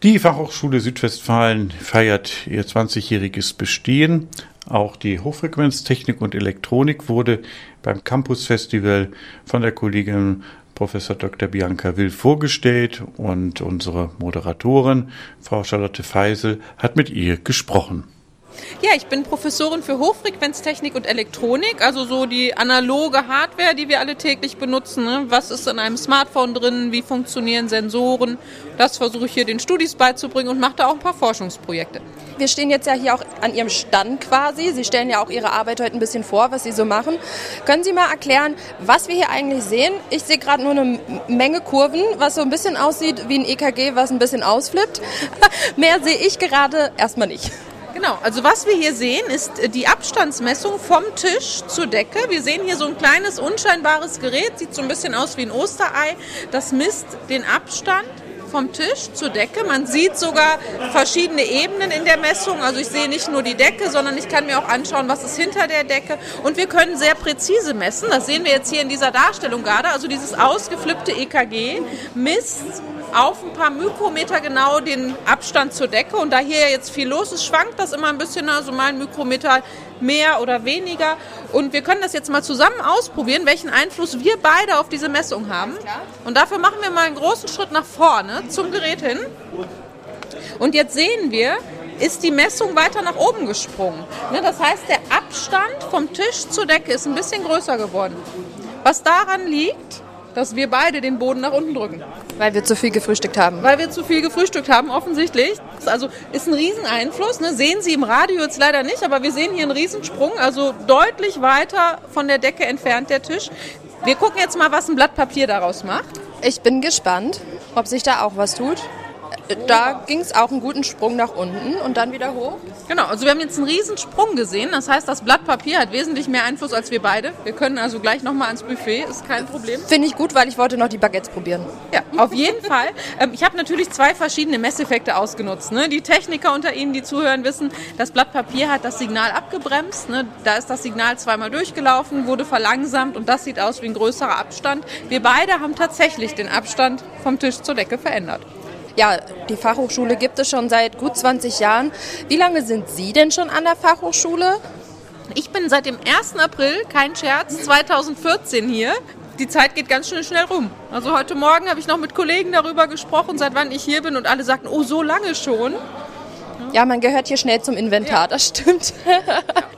Die Fachhochschule Südwestfalen feiert ihr 20-jähriges Bestehen. Auch die Hochfrequenztechnik und Elektronik wurde beim Campus Festival von der Kollegin Prof. Dr. Bianca Will vorgestellt und unsere Moderatorin, Frau Charlotte Feisel, hat mit ihr gesprochen. Ja, ich bin Professorin für Hochfrequenztechnik und Elektronik, also so die analoge Hardware, die wir alle täglich benutzen. Ne? Was ist in einem Smartphone drin, wie funktionieren Sensoren? Das versuche ich hier den Studis beizubringen und mache da auch ein paar Forschungsprojekte. Wir stehen jetzt ja hier auch an Ihrem Stand quasi. Sie stellen ja auch Ihre Arbeit heute ein bisschen vor, was Sie so machen. Können Sie mal erklären, was wir hier eigentlich sehen? Ich sehe gerade nur eine Menge Kurven, was so ein bisschen aussieht wie ein EKG, was ein bisschen ausflippt. Mehr sehe ich gerade erstmal nicht. Genau, also was wir hier sehen, ist die Abstandsmessung vom Tisch zur Decke. Wir sehen hier so ein kleines, unscheinbares Gerät, sieht so ein bisschen aus wie ein Osterei. Das misst den Abstand vom Tisch zur Decke. Man sieht sogar verschiedene Ebenen in der Messung. Also ich sehe nicht nur die Decke, sondern ich kann mir auch anschauen, was ist hinter der Decke. Und wir können sehr präzise messen. Das sehen wir jetzt hier in dieser Darstellung gerade. Also dieses ausgeflippte EKG misst auf ein paar Mikrometer genau den Abstand zur Decke. Und da hier jetzt viel los ist, schwankt das immer ein bisschen, also mal ein Mikrometer mehr oder weniger. Und wir können das jetzt mal zusammen ausprobieren, welchen Einfluss wir beide auf diese Messung haben. Und dafür machen wir mal einen großen Schritt nach vorne zum Gerät hin. Und jetzt sehen wir, ist die Messung weiter nach oben gesprungen. Das heißt, der Abstand vom Tisch zur Decke ist ein bisschen größer geworden. Was daran liegt, dass wir beide den Boden nach unten drücken. Weil wir zu viel gefrühstückt haben. Weil wir zu viel gefrühstückt haben, offensichtlich. Also ist ein Rieseneinfluss. Ne? Sehen Sie im Radio jetzt leider nicht, aber wir sehen hier einen Riesensprung. Also deutlich weiter von der Decke entfernt der Tisch. Wir gucken jetzt mal, was ein Blatt Papier daraus macht. Ich bin gespannt, ob sich da auch was tut. Da ging es auch einen guten Sprung nach unten und dann wieder hoch. Genau, also wir haben jetzt einen Riesensprung gesehen. Das heißt, das Blatt Papier hat wesentlich mehr Einfluss als wir beide. Wir können also gleich nochmal ans Buffet, ist kein Problem. Finde ich gut, weil ich wollte noch die Baguettes probieren. Ja, auf jeden Fall. Ich habe natürlich 2 verschiedene Messeffekte ausgenutzt. Ne? Die Techniker unter Ihnen, die zuhören, wissen, das Blatt Papier hat das Signal abgebremst. Ne? Da ist das Signal zweimal durchgelaufen, wurde verlangsamt und das sieht aus wie ein größerer Abstand. Wir beide haben tatsächlich den Abstand vom Tisch zur Decke verändert. Ja, die Fachhochschule gibt es schon seit gut 20 Jahren. Wie lange sind Sie denn schon an der Fachhochschule? Ich bin seit dem 1. April, kein Scherz, 2014 hier. Die Zeit geht ganz schön schnell rum. Also heute Morgen habe ich noch mit Kollegen darüber gesprochen, seit wann ich hier bin und alle sagten, oh, so lange schon. Ja, man gehört hier schnell zum Inventar, ja. Das stimmt.